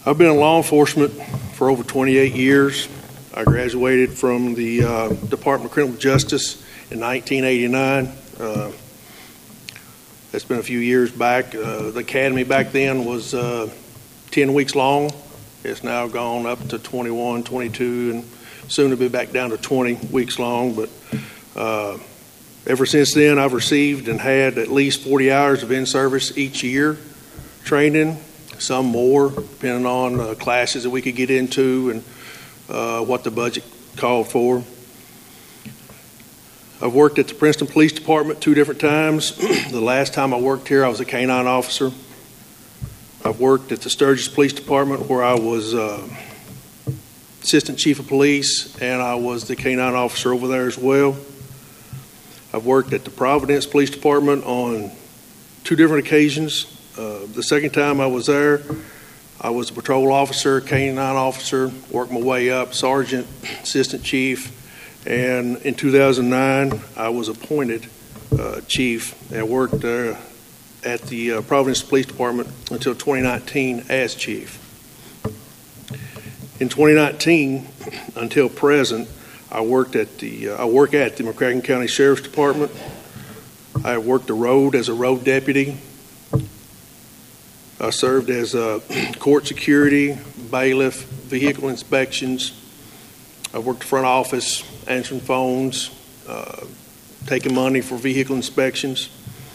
I've been in law enforcement for over 28 years. I graduated from the Department of Criminal Justice in 1989. That's been a few years back. The academy back then was 10 weeks long. It's now gone up to 21, 22, and soon to be back down to 20 weeks long. But ever since then, I've received and had at least 40 hours of in-service each year training, some more, depending on classes that we could get into and what the budget called for. I've worked at the Princeton Police Department 2 different times. The last time I worked here, I was a canine officer. I've worked at the Sturgis Police Department where I was Assistant Chief of Police, and I was the canine officer over there as well. I've worked at the Providence Police Department on 2 different occasions. The second time I was there, I was a patrol officer, canine officer, worked my way up, sergeant, assistant chief, and in 2009, I was appointed chief and worked there at the Providence Police Department until 2019 as chief. In 2019, until present, I work at the McCracken County Sheriff's Department. I worked the road as a road deputy. I served as court security, bailiff, vehicle inspections. I worked the front office, answering phones, taking money for vehicle inspections.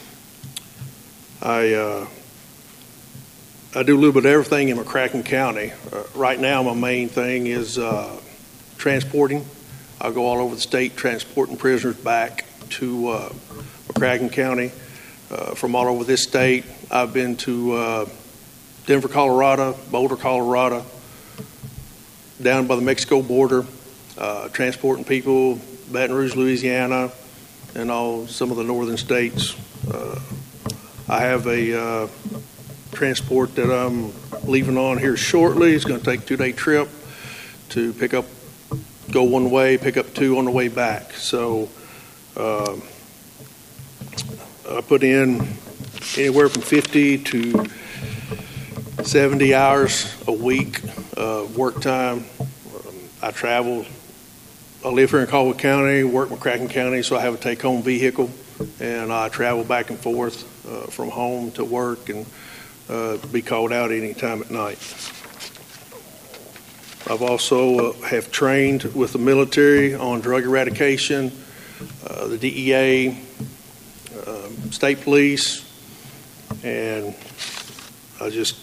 I do a little bit of everything in McCracken County. Right now, my main thing is transporting. I go all over the state transporting prisoners back to McCracken County from all over this state. I've been to Denver, Colorado, Boulder, Colorado, down by the Mexico border, transporting people, Baton Rouge, Louisiana, and some of the northern states. I have a transport that I'm leaving on here shortly. It's going to take a 2-day trip to pick up, go one way, pick up 2 on the way back. So I put in anywhere from 50 to 70 hours a week work time. I travel. I live here in Caldwell County, work in McCracken County, so I have a take-home vehicle, and I travel back and forth from home to work and be called out any time at night. I've also have trained with the military on drug eradication, the DEA, state police, and I just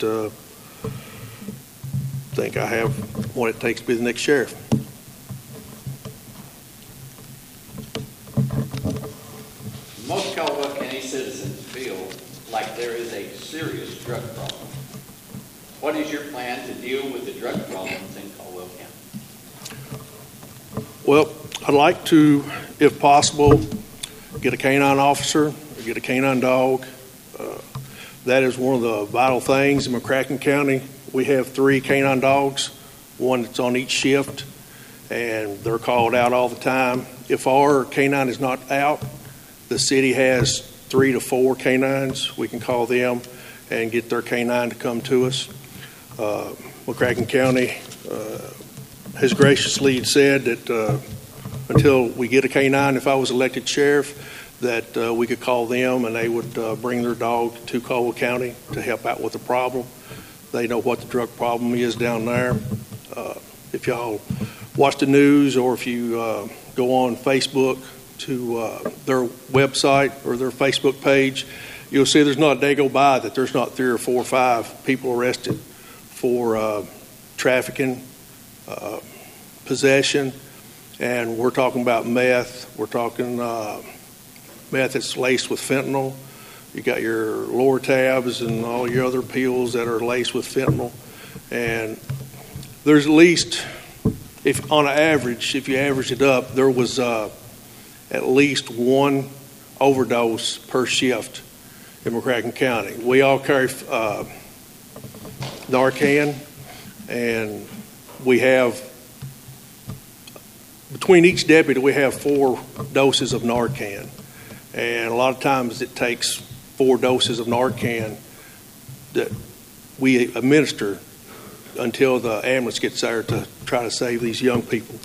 think I have what it takes to be the next sheriff. Most Caldwell County citizens feel like there is a serious drug problem. What is your plan to deal with the drug problems in Caldwell County? Well, I'd like to, if possible, get a canine officer, or get a canine dog. That is one of the vital things in McCracken County. We have 3 canine dogs, one that's on each shift, and they're called out all the time. If our canine is not out, the city has 3 to 4 canines. We can call them and get their canine to come to us. McCracken County has graciously said that until we get a canine, if I was elected sheriff, that we could call them and they would bring their dog to Caldwell County to help out with the problem. They know what the drug problem is down there. If y'all watch the news or if you go on Facebook to their website or their Facebook page, you'll see there's not a day go by that there's not 3 or 4 or 5 people arrested for trafficking, possession, and we're talking about meth. We're talking meth that's laced with fentanyl. You got your Lortabs and all your other pills that are laced with fentanyl. And there's at least, if on an average, if you average it up, there was at least 1 overdose per shift in McCracken County. We all carry Narcan, and we have, between each deputy, we have 4 doses of Narcan. And a lot of times it takes 4 doses of Narcan that we administer until the ambulance gets there to try to save these young people.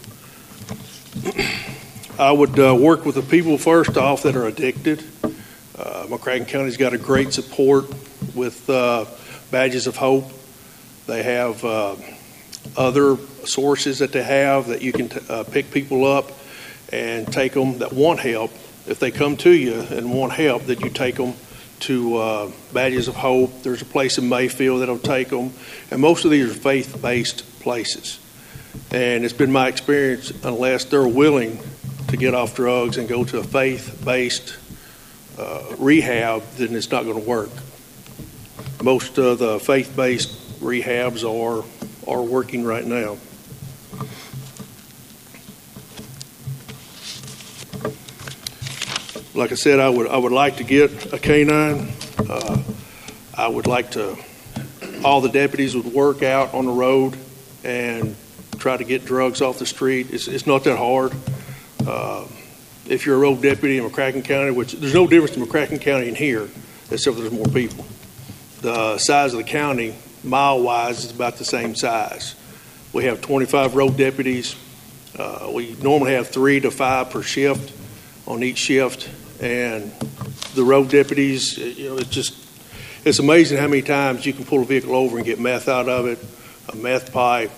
I would work with the people first off that are addicted. McCracken County's got a great support with Badges of Hope. They have other sources that they have that you can pick people up and take them that want help. If they come to you and want help, that you take them to Badges of Hope. There's a place in Mayfield that'll take them. And most of these are faith-based places. And it's been my experience, unless they're willing to get off drugs and go to a faith-based rehab, then it's not going to work. Most of the faith-based rehabs are working right now. Like I said, I would like to get a canine. I would like to, all the deputies would work out on the road and try to get drugs off the street. It's not that hard. If you're a road deputy in McCracken County, which there's no difference in McCracken County and here, except there's more people. The size of the county, mile-wise, is about the same size. We have 25 road deputies. We normally have 3 to 5 per shift on each shift. And the road deputies, it's amazing how many times you can pull a vehicle over and get meth out of it, a meth pipe.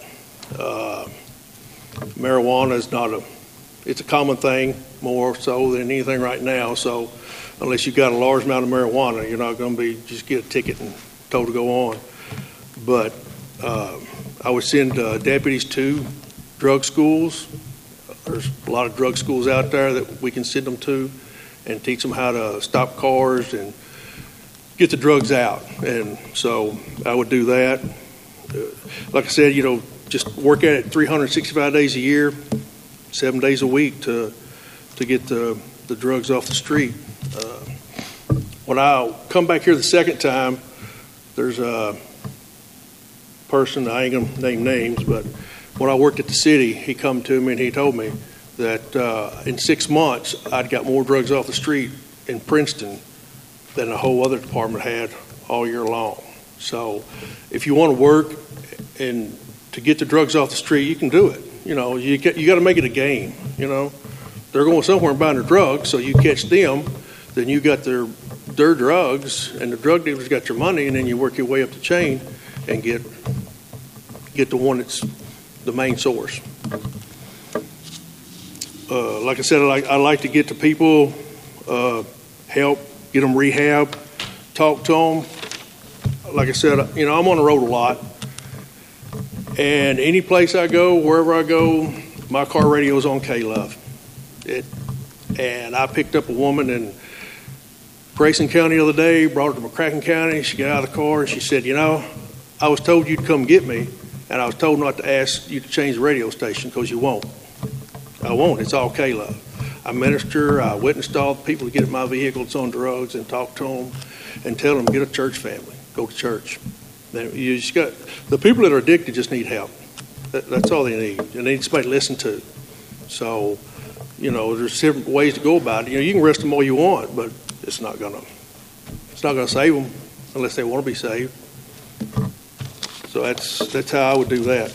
Marijuana is it's a common thing, more so than anything right now. So unless you've got a large amount of marijuana, you're not going to just get a ticket and told to go on. But I would send deputies to drug schools. There's a lot of drug schools out there that we can send them to and teach them how to stop cars and get the drugs out. And so I would do that. Like I said, just work at it 365 days a year, 7 days a week to get the drugs off the street. When I come back here the second time, there's a person, I ain't gonna name names, but when I worked at the city, he come to me and he told me that in 6 months, I'd got more drugs off the street in Princeton than a whole other department had all year long. So if you want to work and to get the drugs off the street, you can do it. You got to make it a game. They're going somewhere and buying their drugs, so you catch them, then you got their drugs, and the drug dealers got your money, and then you work your way up the chain and get the one that's the main source. Like I said, I like to get to people, help, get them rehab, talk to them. Like I said, I'm on the road a lot. And any place I go, wherever I go, my car radio is on K-Love. And I picked up a woman in Grayson County the other day, brought her to McCracken County. She got out of the car and she said, I was told you'd come get me, and I was told not to ask you to change the radio station because you won't. I won't. It's all K-Love. I minister. I witnessed all the people that get in my vehicle that's on drugs and talk to them and tell them, get a church family. Go to church. You just got, the people that are addicted just need help. That's all they need. They need somebody to listen to. So, there's different ways to go about it. You can arrest them all you want, but it's not gonna save them unless they want to be saved. So that's how I would do that.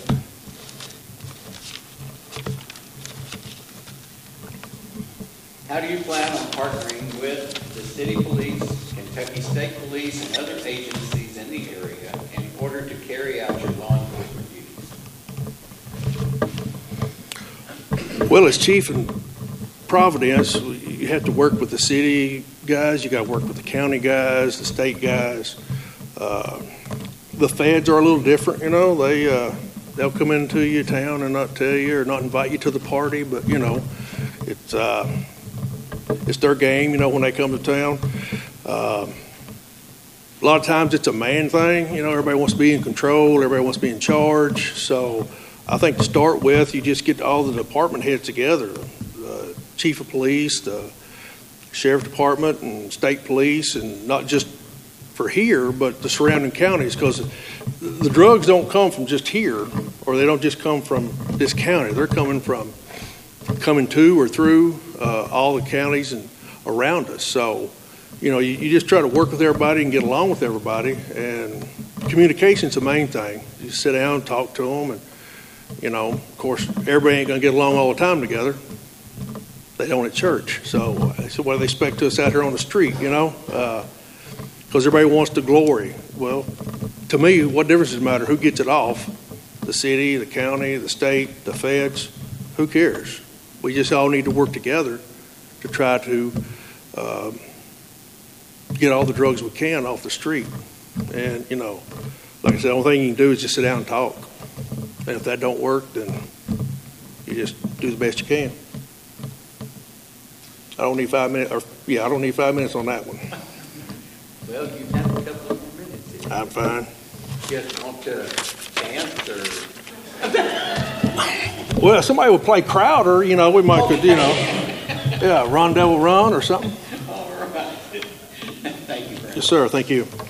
How do you plan on partnering with the city police, Kentucky State Police, and other agencies in the area in order to carry out your law enforcement duties? Well, as chief in Providence, you have to work with the city guys, you got to work with the county guys, the state guys. The feds are a little different, they'll come into your town and not tell you or not invite you to the party, but it's their game, when they come to town. A lot of times it's a man thing, everybody wants to be in control, everybody wants to be in charge. So I think to start with, you just get all the department heads together, the chief of police, the sheriff department, and state police, and not just for here, but the surrounding counties, because the drugs don't come from just here, or they don't just come from this county. They're coming to or through all the counties and around us. So, you just try to work with everybody and get along with everybody, and communication's the main thing. You sit down and talk to them, and, you know, of course, everybody ain't going to get along all the time together. They don't at church. So what do they expect us out here on the street, you know? Because everybody wants the glory. Well, to me, what difference does it matter who gets it off? The city, the county, the state, the feds? Who cares? We just all need to work together to try to get all the drugs we can off the street. And, you know, like I said, the only thing you can do is just sit down and talk. And if that don't work, then you just do the best you can. I don't need 5 minutes, I don't need 5 minutes on that one. Well, you have a couple of more minutes. If I'm fine. you just want to dance or... Well, if somebody would play Crowder, you know, we might could, you know, yeah, Run Devil Run or something. All right. Thank you, Brent. Yes, sir. Thank you.